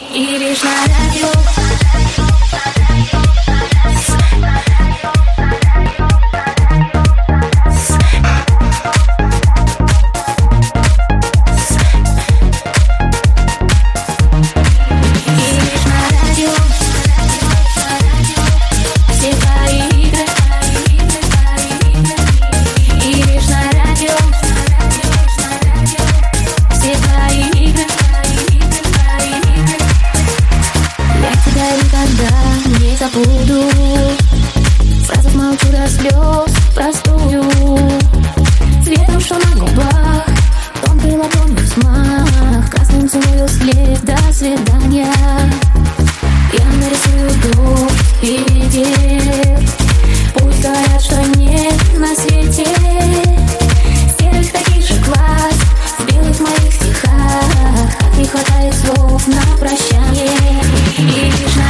И лишь на радио. Забуду, сразу молчу до слез простую. Цветом, что на губах, тонкой ладонью взмах, красным целую след, до свидания. Я нарисую дождь и ветер, пусть говорят, что нет на свете серых таких же глаз в белых моих стихах. Как не хватает слов на прощание. И лишь на